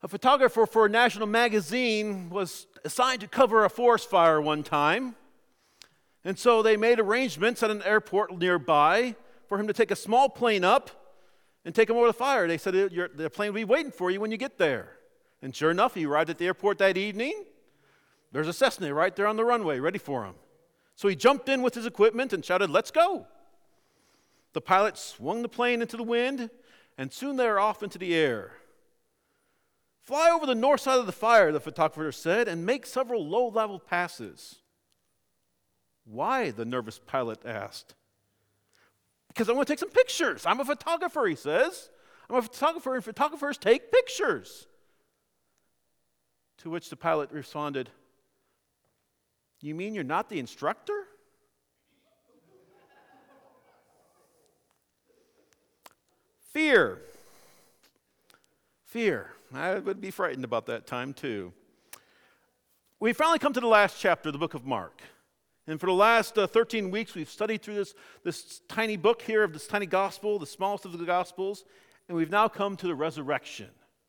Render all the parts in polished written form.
A photographer for a national magazine was assigned to cover a forest fire one time. And so they made arrangements at an airport nearby for him to take a small plane up and take him over the fire. They said, the plane will be waiting for you when you get there. And sure enough, he arrived at the airport that evening. There's a Cessna right there on the runway, ready for him. So he jumped in with his equipment and shouted, "Let's go." The pilot swung the plane into the wind, and soon they were off into the air. "Fly over the north side of the fire," the photographer said, "and make several low-level passes." "Why?" the nervous pilot asked. "Because I want to take some pictures. I'm a photographer," he says. "I'm a photographer, and photographers take pictures." To which the pilot responded, "You mean you're not the instructor?" Fear. I would be frightened about that time too. We finally come to the last chapter of the book of Mark. And for the last 13 weeks, we've studied through this tiny book here of this tiny gospel, the smallest of the gospels, and we've now come to the resurrection.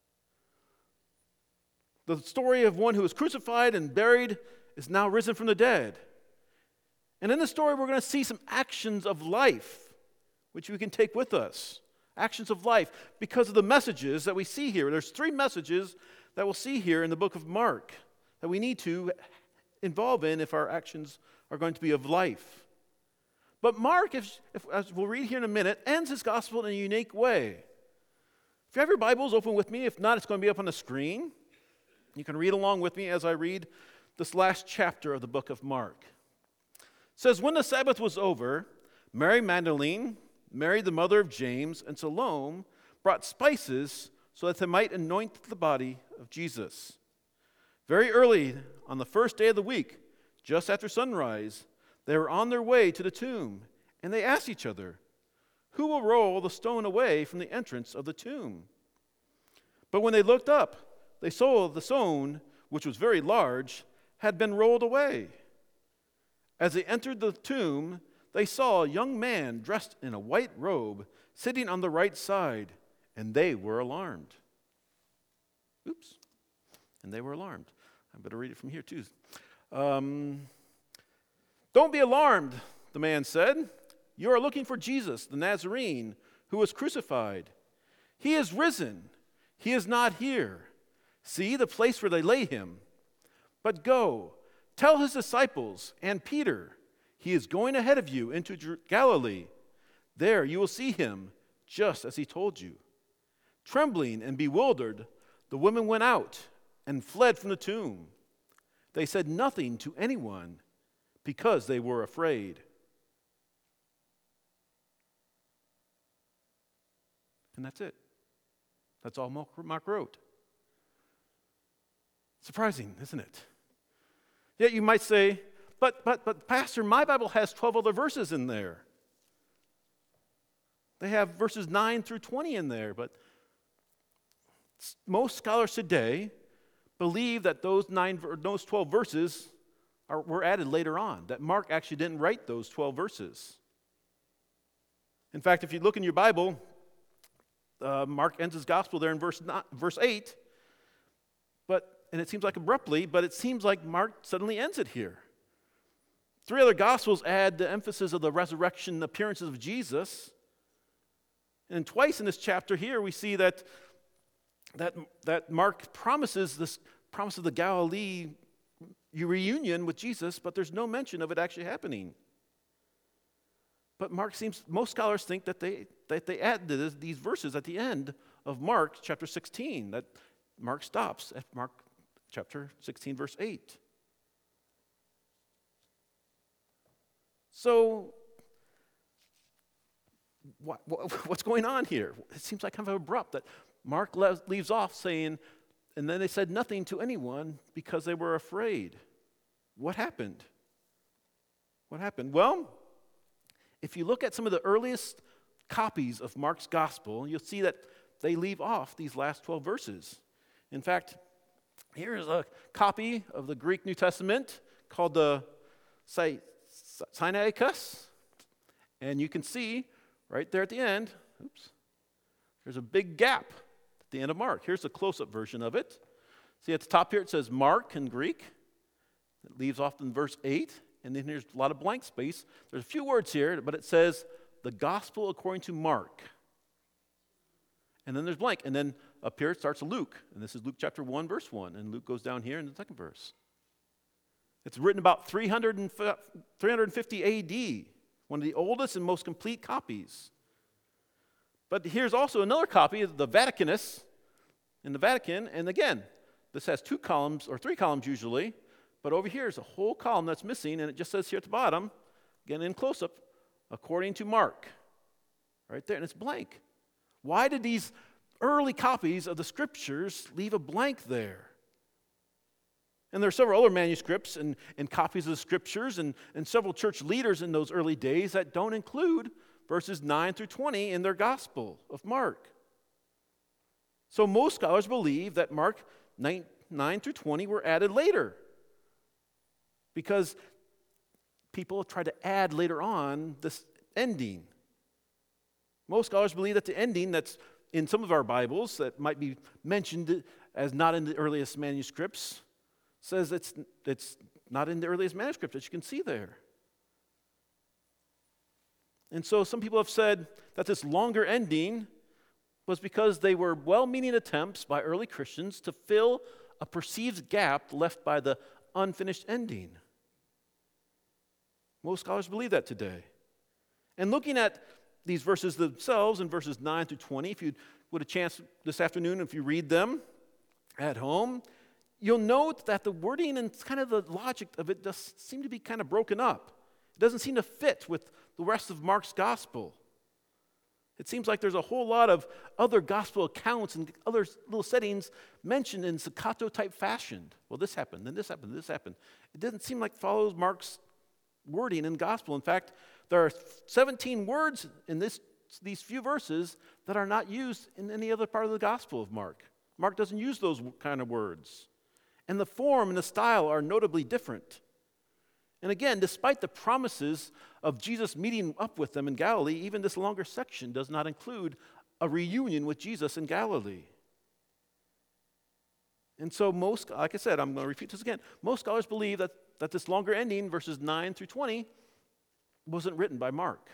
The story of one who was crucified and buried is now risen from the dead. And in this story, we're going to see some actions of life, which we can take with us. Actions of life, because of the messages that we see here. There's 3 messages that we'll see here in the book of Mark that we need to involve in if our actions are going to be of life. But Mark, if as we'll read here in a minute, ends his gospel in a unique way. If you have your Bibles, open with me. If not, it's going to be up on the screen. You can read along with me as I read this last chapter of the book of Mark. It says, "When the Sabbath was over, Mary Magdalene, Mary the mother of James, and Salome brought spices so that they might anoint the body of Jesus. Very early on the first day of the week, just after sunrise, they were on their way to the tomb, and they asked each other, 'Who will roll the stone away from the entrance of the tomb?' But when they looked up, they saw the stone, which was very large, had been rolled away. As they entered the tomb, they saw a young man dressed in a white robe sitting on the right side, and they were alarmed." Oops. And they were alarmed. I better read it from here too. "Don't be alarmed," the man said. "You are looking for Jesus, the Nazarene, who was crucified. He is risen. He is not here. See the place where they lay him. But go, tell his disciples and Peter, he is going ahead of you into Galilee. There you will see him, just as he told you." Trembling and bewildered, the women went out and fled from the tomb. They said nothing to anyone because they were afraid. And that's it. That's all Mark wrote. Surprising, isn't it? Yet you might say, but Pastor, my Bible has 12 other verses in there. They have verses 9 through 20 in there, but most scholars today believe that those 12 verses were added later on, that Mark actually didn't write those 12 verses. In fact, if you look in your Bible, Mark ends his gospel there in verse 8, and it seems like abruptly, but it seems like Mark suddenly ends it here. 3 other gospels add the emphasis of the resurrection appearances of Jesus. And twice in this chapter here, we see that Mark promises this promise of the Galilee reunion with Jesus, but there's no mention of it actually happening. But most scholars think that they added these verses at the end of Mark chapter 16, that Mark stops at Mark chapter 16, verse 8. So, what's going on here? It seems like kind of abrupt that Mark leaves off saying, and then they said nothing to anyone because they were afraid. What happened? What happened? Well, if you look at some of the earliest copies of Mark's gospel, you'll see that they leave off these last 12 verses. In fact, here's a copy of the Greek New Testament called the Sinaiticus, and you can see right there at the end, there's a big gap the end of Mark. Here's a close-up version of it. See, at the top here it says Mark in Greek. It leaves off in verse 8, and then there's a lot of blank space. There's a few words here, but it says the gospel according to Mark. And then there's blank. And then up here it starts Luke. And this is Luke chapter 1, verse 1. And Luke goes down here in the second verse. It's written about 350 AD, one of the oldest and most complete copies. But here's also another copy of the Vaticanus in the Vatican. And again, this has 2 columns, or 3 columns usually. But over here is a whole column that's missing, and it just says here at the bottom, again in close-up, according to Mark. Right there, and it's blank. Why did these early copies of the Scriptures leave a blank there? And there are several other manuscripts and copies of the Scriptures and several church leaders in those early days that don't include verses 9 through 20 in their Gospel of Mark. So most scholars believe that Mark 9 through 20 were added later, because people have tried to add later on this ending. Most scholars believe that the ending that's in some of our Bibles that might be mentioned as not in the earliest manuscripts says it's not in the earliest manuscript, as you can see there. And so some people have said that this longer ending was because they were well-meaning attempts by early Christians to fill a perceived gap left by the unfinished ending. Most scholars believe that today. And looking at these verses themselves in verses 9 through 20, if you would a chance this afternoon, if you read them at home, you'll note that the wording and kind of the logic of it does seem to be kind of broken up. It doesn't seem to fit with the rest of Mark's gospel. It seems like there's a whole lot of other gospel accounts and other little settings mentioned in staccato-type fashion. Well, this happened, then this happened, this happened. It doesn't seem like it follows Mark's wording in gospel. In fact, there are 17 words in these few verses that are not used in any other part of the gospel of Mark. Mark doesn't use those kind of words. And the form and the style are notably different. And again, despite the promises of Jesus meeting up with them in Galilee, even this longer section does not include a reunion with Jesus in Galilee. And so most, like I said, I'm going to repeat this again, most scholars believe that this longer ending, verses 9 through 20, wasn't written by Mark.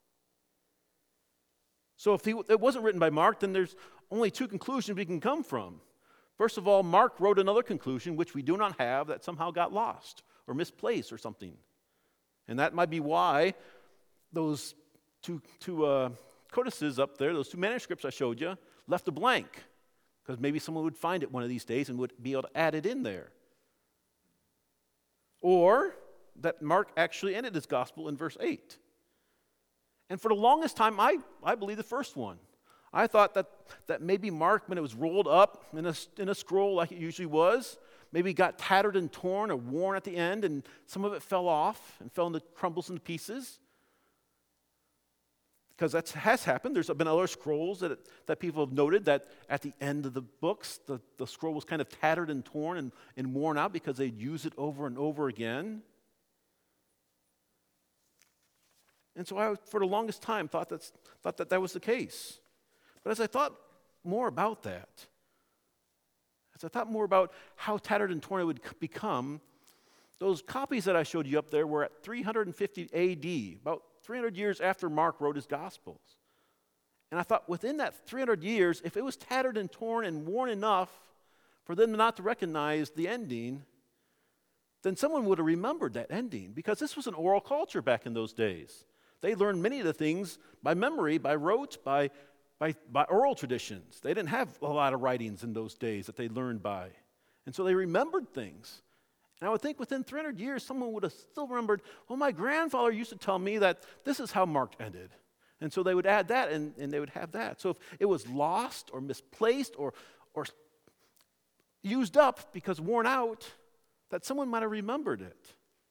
So if it wasn't written by Mark, then there's only 2 conclusions we can come from. First of all, Mark wrote another conclusion, which we do not have, that somehow got lost or misplaced or something. And that might be why those two codices up there, those 2 manuscripts I showed you, left a blank. Because maybe someone would find it one of these days and would be able to add it in there. Or that Mark actually ended his gospel in verse 8. And for the longest time, I believe the first one. I thought that maybe Mark, when it was rolled up in a scroll like it usually was, maybe got tattered and torn or worn at the end, and some of it fell off and fell into crumbles into pieces. Because that has happened. There's been other scrolls that people have noted that at the end of the books, the scroll was kind of tattered and torn and worn out because they'd use it over and over again. And so I, for the longest time, thought that was the case. But as I thought more about that, as I thought more about how tattered and torn it would become, those copies that I showed you up there were at 350 AD, about 300 years after Mark wrote his Gospels. And I thought within that 300 years, if it was tattered and torn and worn enough for them not to recognize the ending, then someone would have remembered that ending, because this was an oral culture back in those days. They learned many of the things by memory, by rote, by oral traditions. They didn't have a lot of writings in those days that they learned by. And so they remembered things. And I would think within 300 years, someone would have still remembered, well, my grandfather used to tell me that this is how Mark ended. And so they would add that, and they would have that. So if it was lost or misplaced or used up because worn out, that someone might have remembered it.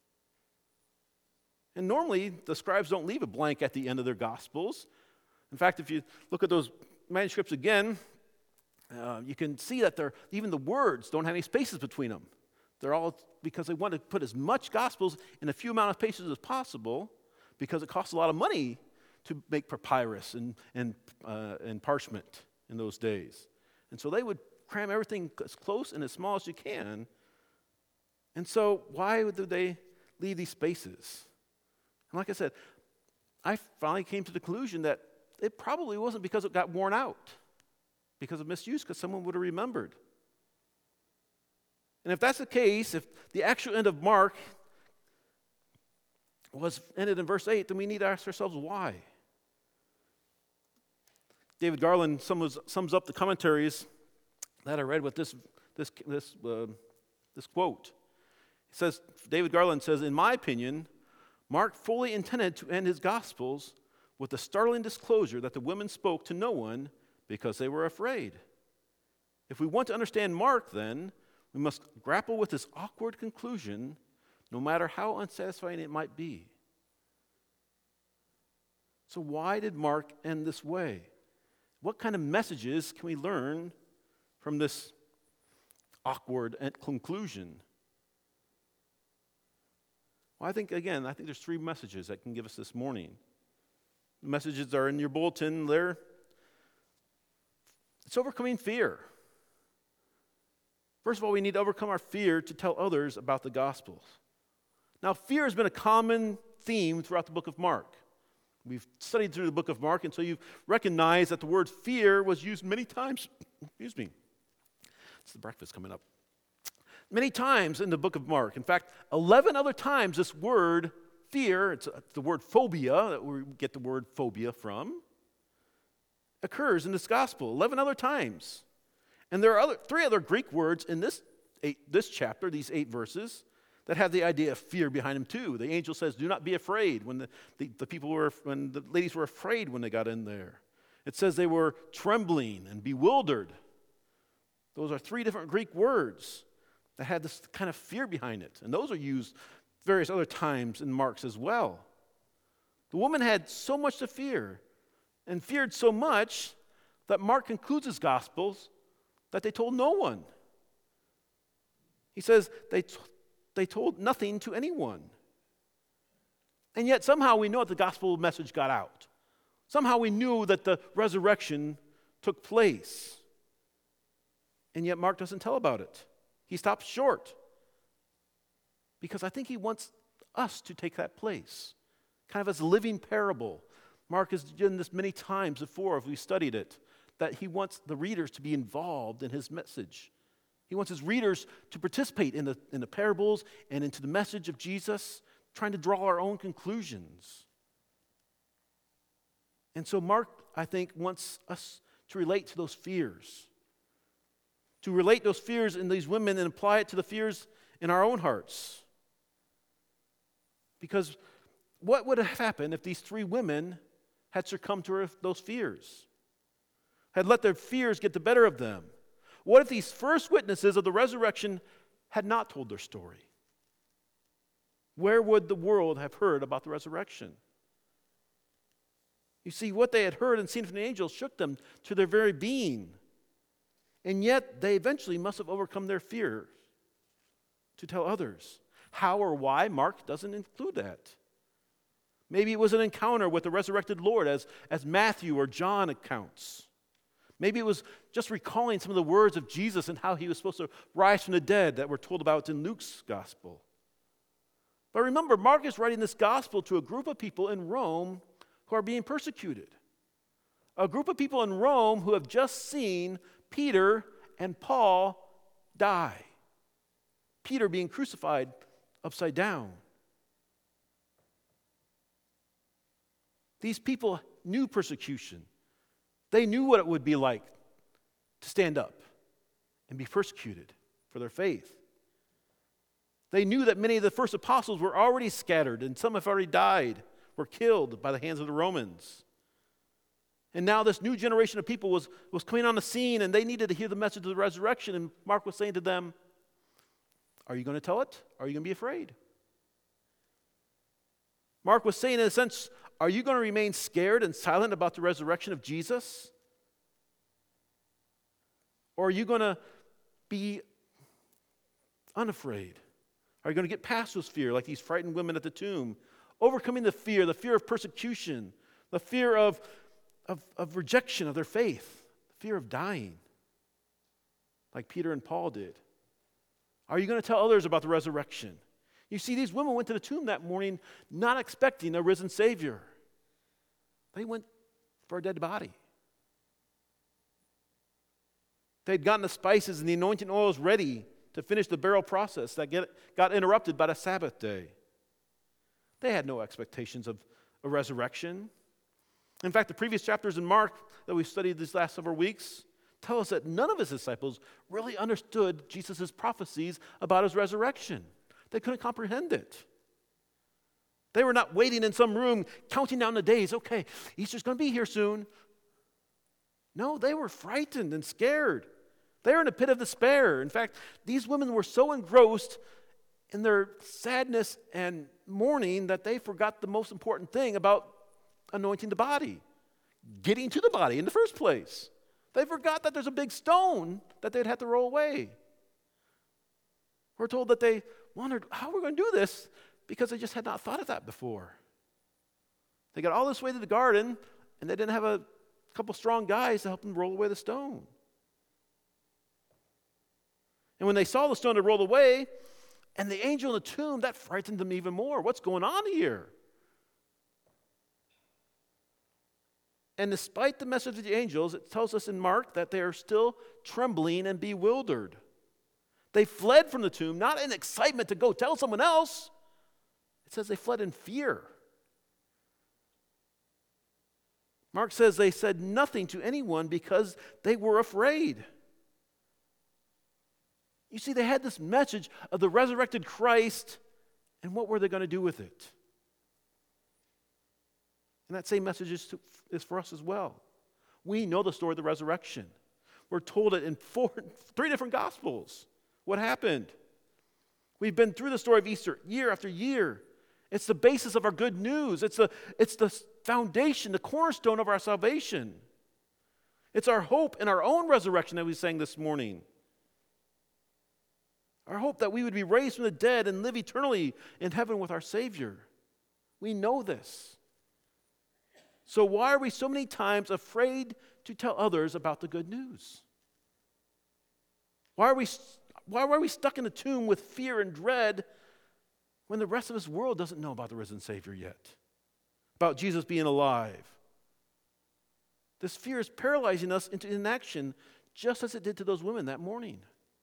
And normally, the scribes don't leave a blank at the end of their Gospels. In fact, if you look at those manuscripts again, you can see that even the words don't have any spaces between them. They're all because they want to put as much Gospels in a few amount of pages as possible, because it costs a lot of money to make papyrus and parchment in those days. And so they would cram everything as close and as small as you can. And so why would they leave these spaces? And like I said, I finally came to the conclusion that it probably wasn't because it got worn out, because of misuse, because someone would have remembered. And if that's the case, if the actual end of Mark was ended in verse 8, then we need to ask ourselves why. David Garland sums up the commentaries that I read with this quote. He says, David Garland says, "In my opinion, Mark fully intended to end his Gospels with the startling disclosure that the women spoke to no one because they were afraid. If we want to understand Mark, then, we must grapple with this awkward conclusion, no matter how unsatisfying it might be." So why did Mark end this way? What kind of messages can we learn from this awkward conclusion? Well, I think there's 3 messages that can give us this morning. The messages are in your bulletin there. It's overcoming fear. First of all, we need to overcome our fear to tell others about the Gospels. Now, fear has been a common theme throughout the book of Mark. We've studied through the book of Mark, and so you've recognized that the word fear was used many times. Excuse me. It's the breakfast coming up. Many times in the book of Mark. In fact, 11 other times this word fear, it's the word phobia, that we get the word phobia from, occurs in this gospel 11 other times. And there are 3 other Greek words in this chapter, these 8 verses, that have the idea of fear behind them too. The angel says, "Do not be afraid," when the ladies were afraid when they got in there. It says they were trembling and bewildered. Those are 3 different Greek words that had this kind of fear behind it. And those are used various other times in Mark's as well. The woman had so much to fear, and feared so much that Mark concludes his Gospels that they told no one. He says they told nothing to anyone. And yet somehow we know that the gospel message got out. Somehow we knew that the resurrection took place. And yet Mark doesn't tell about it. He stops short. Because I think he wants us to take that place. Kind of as a living parable. Mark has done this many times before if we studied it. That he wants the readers to be involved in his message. He wants his readers to participate in the parables and into the message of Jesus, trying to draw our own conclusions. And so Mark, I think, wants us to relate to those fears. To relate those fears in these women and apply it to the fears in our own hearts. Because what would have happened if these 3 women had succumbed to those fears? Had let their fears get the better of them? What if these first witnesses of the resurrection had not told their story? Where would the world have heard about the resurrection? You see, what they had heard and seen from the angels shook them to their very being. And yet, they eventually must have overcome their fears to tell others. How or why, Mark doesn't include that. Maybe it was an encounter with the resurrected Lord, as Matthew or John accounts. Maybe it was just recalling some of the words of Jesus and how he was supposed to rise from the dead that were told about in Luke's gospel. But remember, Mark is writing this gospel to a group of people in Rome who are being persecuted. A group of people in Rome who have just seen Peter and Paul die. Peter being crucified upside down. These people knew persecution. They knew what it would be like to stand up and be persecuted for their faith. They knew that many of the first apostles were already scattered, and some have already died, were killed by the hands of the Romans. And now this new generation of people was coming on the scene, and they needed to hear the message of the resurrection. And Mark was saying to them, are you going to tell it? Or are you going to be afraid? Mark was saying, in a sense, are you going to remain scared and silent about the resurrection of Jesus? Or are you going to be unafraid? Are you going to get past those fear like these frightened women at the tomb? Overcoming the fear of persecution, the fear of rejection of their faith, the fear of dying. like Peter and Paul did? Are you going to tell others about the resurrection? You see, these women went to the tomb that morning not expecting a risen Savior. They went for a dead body. They'd gotten the spices and the anointing oils ready to finish the burial process that got interrupted by the Sabbath day. They had no expectations of a resurrection. In fact, the previous chapters in Mark that we've studied these last several weeks tell us that none of his disciples really understood Jesus' prophecies about his resurrection. They couldn't comprehend it. They were not waiting in some room counting down the days. Okay, Easter's going to be here soon. No, they were frightened and scared. They were in a pit of despair. In fact, these women were so engrossed in their sadness and mourning that they forgot the most important thing about anointing the body, getting to the body in the first place. They forgot that there's a big stone that they'd have to roll away. We're told that they wondered how we're going to do this because they just had not thought of that before. They got all this way to the garden and they didn't have a couple strong guys to help them roll away the stone. And when they saw the stone to roll away and the angel in the tomb, that frightened them even more. What's going on here? And despite the message of the angels, it tells us in Mark that they are still trembling and bewildered. They fled from the tomb, not in excitement to go tell someone else. It says they fled in fear. Mark says they said nothing to anyone because they were afraid. You see, they had this message of the resurrected Christ, and what were they going to do with it? And that same message is for us as well. We know the story of the resurrection. We're told it in three different Gospels. What happened? We've been through the story of Easter year after year. It's the basis of our good news. It's the foundation, the cornerstone of our salvation. It's our hope in our own resurrection that we sang this morning. Our hope that we would be raised from the dead and live eternally in heaven with our Savior. We know this. So why are we so many times afraid to tell others about the good news? Why are we stuck in the tomb with fear and dread when the rest of this world doesn't know about the risen Savior yet? About Jesus being alive? This fear is paralyzing us into inaction just as it did to those women that morning.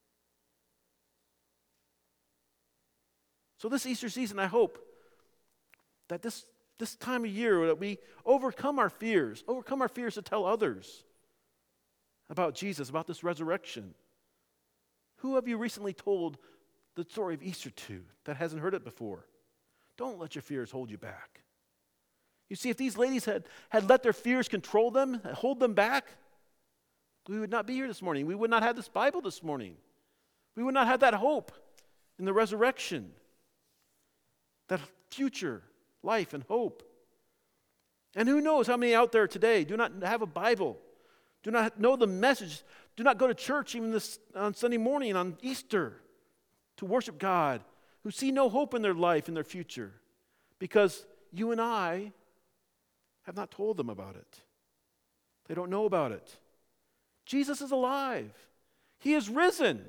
So this Easter season, I hope that this time of year that we overcome our fears to tell others about Jesus, about this resurrection. Who have you recently told the story of Easter to that hasn't heard it before? Don't let your fears hold you back. You see, if these ladies had let their fears control them, hold them back, we would not be here this morning. We would not have this Bible this morning. We would not have that hope in the resurrection, that future life and hope. And who knows how many out there today do not have a Bible, do not know the message, do not go to church even on Sunday morning on Easter to worship God, who see no hope in their life and their future because you and I have not told them about it. They don't know about it. Jesus is alive. He is risen.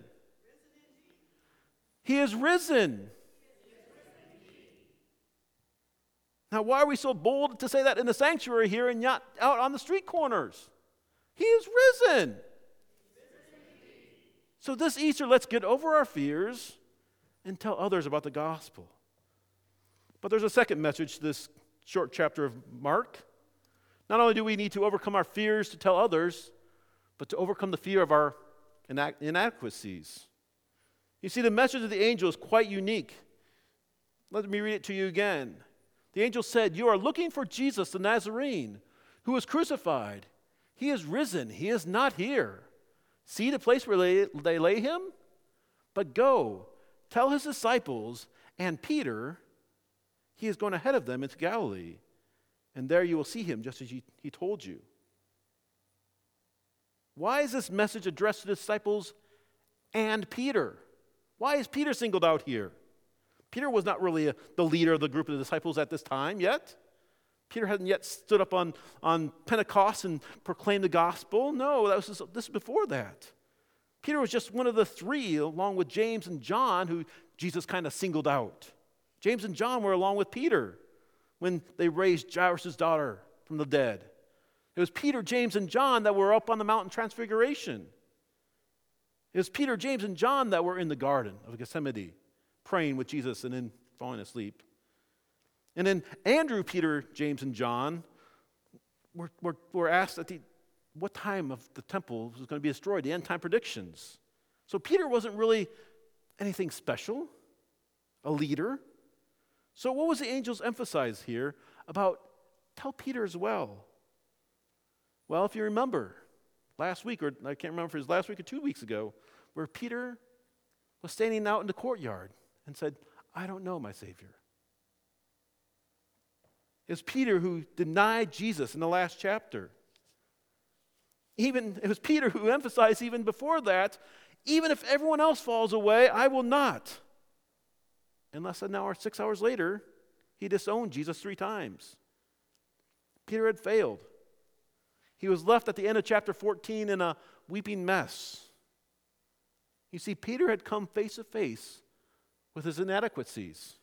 He is risen. Now, why are we so bold to say that in the sanctuary here and not out on the street corners? He is risen. So this Easter, let's get over our fears and tell others about the gospel. But there's a second message to this short chapter of Mark. Not only do we need to overcome our fears to tell others, but to overcome the fear of our inadequacies. You see, the message of the angel is quite unique. Let me read it to you again. The angel said, "You are looking for Jesus the Nazarene, who was crucified. He is risen. He is not here. See the place where they lay him? But go, tell his disciples and Peter, he is going ahead of them into Galilee, and there you will see him just as he told you." Why is this message addressed to the disciples and Peter? Why is Peter singled out here? Peter was not really the leader of the group of the disciples at this time yet. Peter hadn't yet stood up on Pentecost and proclaimed the gospel. No, this is before that. Peter was just one of the three, along with James and John, who Jesus kind of singled out. James and John were along with Peter when they raised Jairus' daughter from the dead. It was Peter, James, and John that were up on the mountain Transfiguration. It was Peter, James, and John that were in the Garden of Gethsemane, praying with Jesus and then falling asleep. And then Andrew, Peter, James, and John were asked at what time of the temple was going to be destroyed, the end time predictions. So Peter wasn't really anything special, a leader. So what was the angels emphasize here about tell Peter as well? Well, if you remember, last week, or I can't remember if it was last week or 2 weeks ago, where Peter was standing out in the courtyard and said, I don't know my Savior. It was Peter who denied Jesus in the last chapter. It was Peter who emphasized even before that, even if everyone else falls away, I will not. And less than an hour, 6 hours later, he disowned Jesus 3 times. Peter had failed. He was left at the end of chapter 14 in a weeping mess. You see, Peter had come face to face with his inadequacies.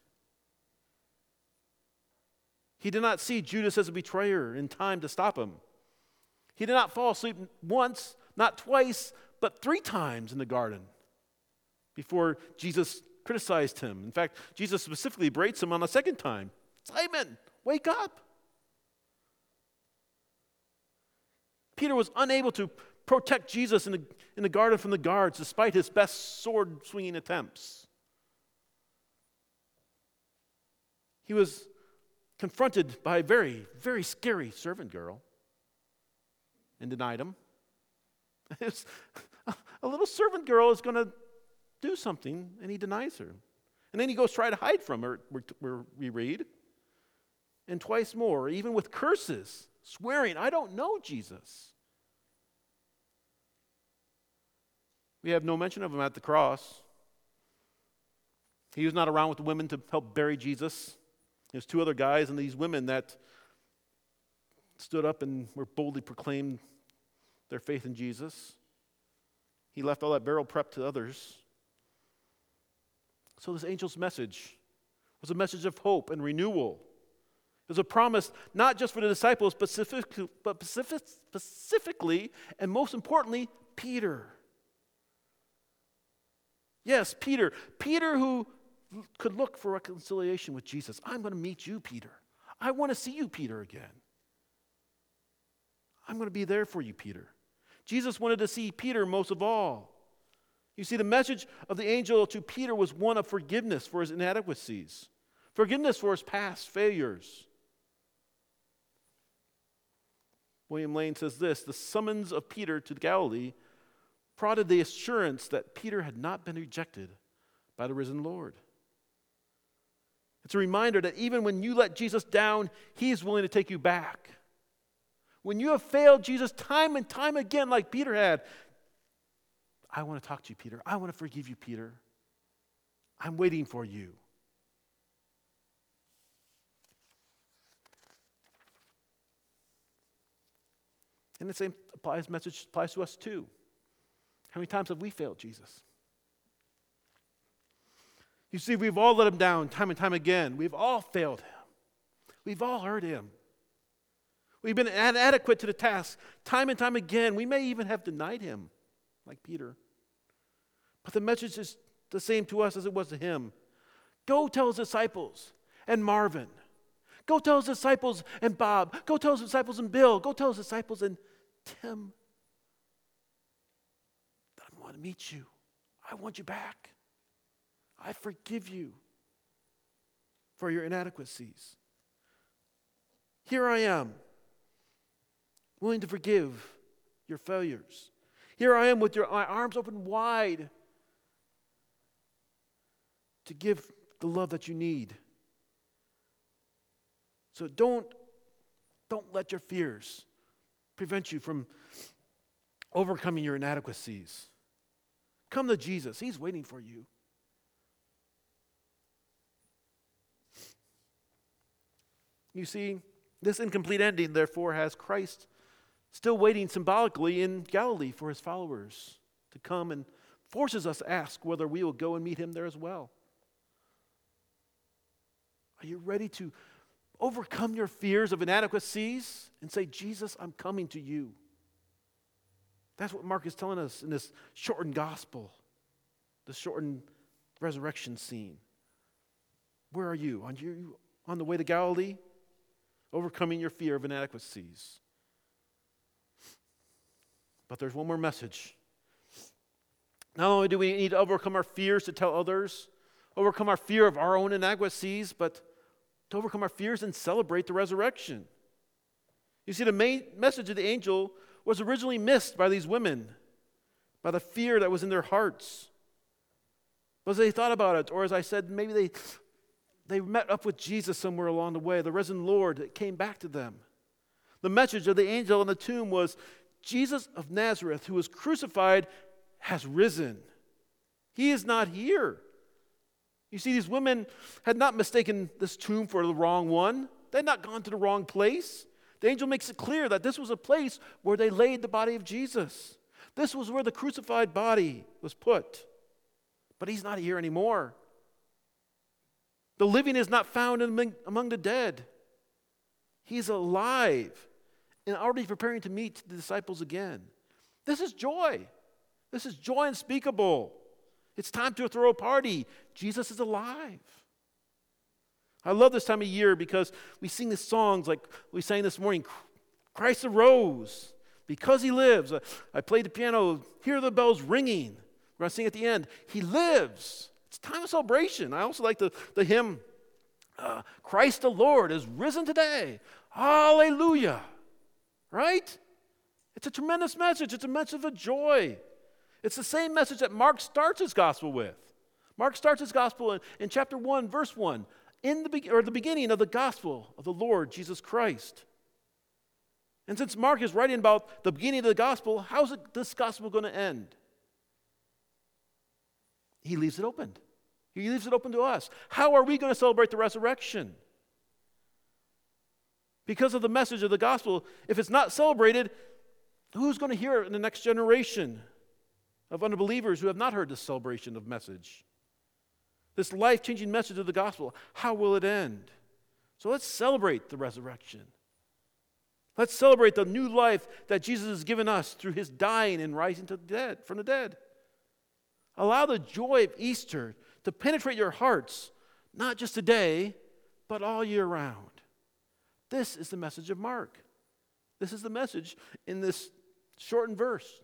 He did not see Judas as a betrayer in time to stop him. He did not fall asleep once, not twice, but 3 times in the garden before Jesus criticized him. In fact, Jesus specifically berates him on the 2nd time. Simon, wake up. Peter was unable to protect Jesus in the garden from the guards despite his best sword-swinging attempts. He was confronted by a very, very scary servant girl and denied him. A little servant girl is going to do something, and he denies her. And then he goes try to hide from her, we read. And twice more, even with curses, swearing, I don't know Jesus. We have no mention of him at the cross. He was not around with the women to help bury Jesus. There's 2 other guys and these women that stood up and were boldly proclaimed their faith in Jesus. He left all that burial prep to others. So this angel's message was a message of hope and renewal. It was a promise not just for the disciples, but specifically, and most importantly, Peter. Yes, Peter. Peter who could look for reconciliation with Jesus. I'm going to meet you, Peter. I want to see you, Peter, again. I'm going to be there for you, Peter. Jesus wanted to see Peter most of all. You see, the message of the angel to Peter was one of forgiveness for his inadequacies, forgiveness for his past failures. William Lane says this, the summons of Peter to Galilee prodded the assurance that Peter had not been rejected by the risen Lord. It's a reminder that even when you let Jesus down, he is willing to take you back. When you have failed Jesus time and time again like Peter had, I want to talk to you, Peter. I want to forgive you, Peter. I'm waiting for you. And the same message applies to us too. How many times have we failed Jesus? You see, we've all let him down time and time again. We've all failed him. We've all hurt him. We've been inadequate to the task time and time again. We may even have denied him, like Peter. But the message is the same to us as it was to him. Go tell his disciples and Marvin. Go tell his disciples and Bob. Go tell his disciples and Bill. Go tell his disciples and Tim. I want to meet you. I want you back. I forgive you for your inadequacies. Here I am, willing to forgive your failures. Here I am with my arms open wide to give the love that you need. So don't let your fears prevent you from overcoming your inadequacies. Come to Jesus. He's waiting for you. You see, this incomplete ending, therefore, has Christ still waiting symbolically in Galilee for his followers. to come and forces us to ask whether we will go and meet him there as well. Are you ready to overcome your fears of inadequacies and say, Jesus, I'm coming to you? That's what Mark is telling us in this shortened gospel, the shortened resurrection scene. Where are you? Are you on the way to Galilee? Overcoming your fear of inadequacies. But there's one more message. Not only do we need to overcome our fears to tell others, overcome our fear of our own inadequacies, but to overcome our fears and celebrate the resurrection. You see, the main message of the angel was originally missed by these women, by the fear that was in their hearts. But as they thought about it, or as I said, maybe they met up with Jesus somewhere along the way, the risen Lord that came back to them. The message of the angel in the tomb was, Jesus of Nazareth, who was crucified, has risen. He is not here. You see, these women had not mistaken this tomb for the wrong one. They had not gone to the wrong place. The angel makes it clear that this was a place where they laid the body of Jesus. This was where the crucified body was put. But he's not here anymore. The living is not found among the dead. He's alive and already preparing to meet the disciples again. This is joy. This is joy unspeakable. It's time to throw a party. Jesus is alive. I love this time of year because we sing these songs like we sang this morning, Christ arose because he lives. I played the piano, hear the bells ringing. We're going to sing at the end, he lives. It's time of celebration. I also like the hymn, Christ the Lord is risen today. Hallelujah. Right? It's a tremendous message. It's a message of joy. It's the same message that Mark starts his gospel with. Mark starts his gospel in chapter 1, verse 1, the beginning of the gospel of the Lord Jesus Christ. And since Mark is writing about the beginning of the gospel, how's this gospel going to end? He leaves it open. He leaves it open to us. How are we going to celebrate the resurrection? Because of the message of the gospel, if it's not celebrated, who's going to hear it in the next generation of unbelievers who have not heard this celebration of message? This life-changing message of the gospel, how will it end? So let's celebrate the resurrection. Let's celebrate the new life that Jesus has given us through his dying and rising from the dead. Allow the joy of Easter to penetrate your hearts, not just today, but all year round. This is the message of Mark. This is the message in this shortened verse.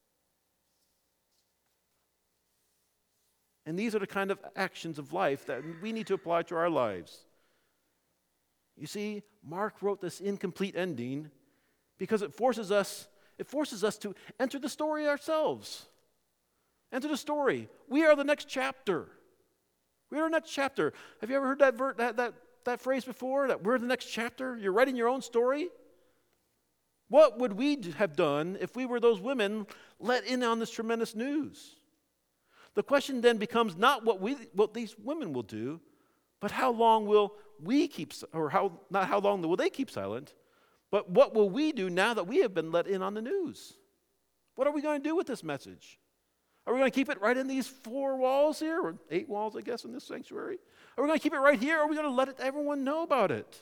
And these are the kind of actions of life that we need to apply to our lives. You see, Mark wrote this incomplete ending because it forces us to enter the story ourselves. Enter the story. We are the next chapter. We are the next chapter. Have you ever heard that phrase before? That we're the next chapter? You're writing your own story? What would we have done if we were those women let in on this tremendous news? The question then becomes not what these women will do, but how long will we keep, not how long will they keep silent, but what will we do now that we have been let in on the news? What are we going to do with this message? Are we going to keep it right in these 4 walls here, or 8 walls, I guess, in this sanctuary? Are we going to keep it right here, or are we going to let everyone know about it?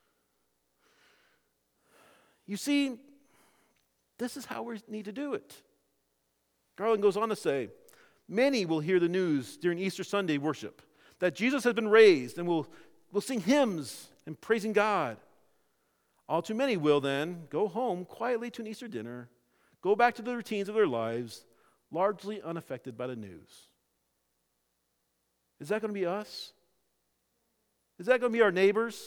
You see, this is how we need to do it. Garland goes on to say, many will hear the news during Easter Sunday worship that Jesus has been raised and will sing hymns and praising God. All too many will then go home quietly to an Easter dinner, go back to the routines of their lives, largely unaffected by the news. Is that going to be us? Is that going to be our neighbors?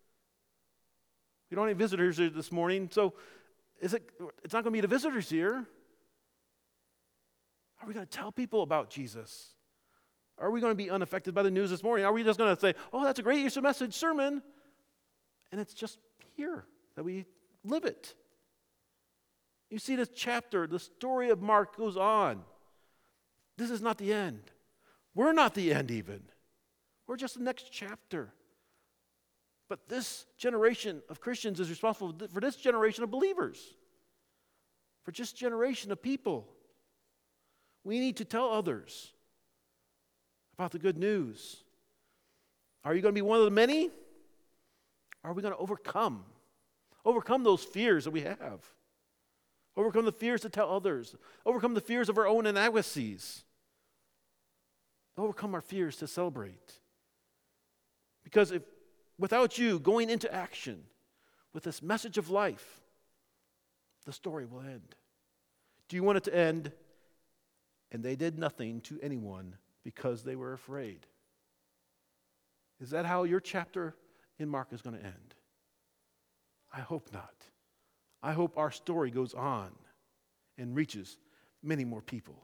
We don't have visitors here this morning, so it's not going to be the visitors here. Are we going to tell people about Jesus? Are we going to be unaffected by the news this morning? Are we just going to say, oh, that's a great Easter message sermon, and it's just here that we live it? You see this chapter, the story of Mark goes on. This is not the end. We're not the end even. We're just the next chapter. But this generation of Christians is responsible for this generation of believers, for this generation of people. We need to tell others about the good news. Are you going to be one of the many? Or are we going to overcome those fears that we have? Overcome the fears to tell others. Overcome the fears of our own inadequacies. Overcome our fears to celebrate. Because without you going into action with this message of life, the story will end. Do you want it to end? And they did nothing to anyone because they were afraid. Is that how your chapter in Mark is going to end? I hope not. I hope our story goes on and reaches many more people.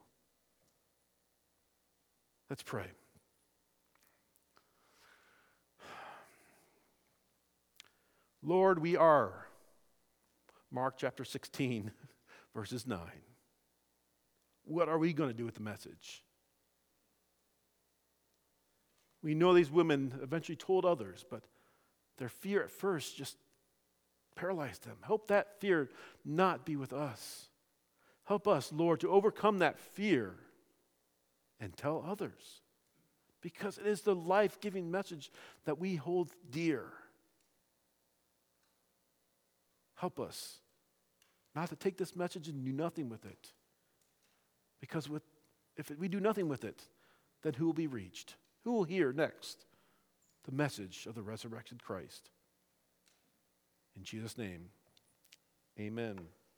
Let's pray. Lord, we are Mark chapter 16, verses 9. What are we going to do with the message? We know these women eventually told others, but their fear at first just paralyzed them. Help that fear not be with us. Help us, Lord, to overcome that fear and tell others, because it is the life-giving message that we hold dear. Help us not to take this message and do nothing with it, because if we do nothing with it, then who will be reached? Who will hear next the message of the resurrected Christ? In Jesus' name, amen.